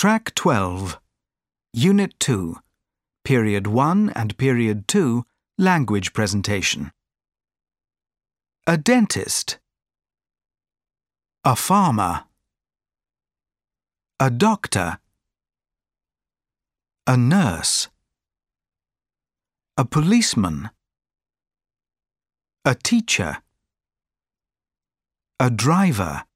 Track 12, Unit 2, Period 1 and Period 2, Language Presentation. A dentist. A farmer. A doctor. A nurse. A policeman. A teacher. A driver.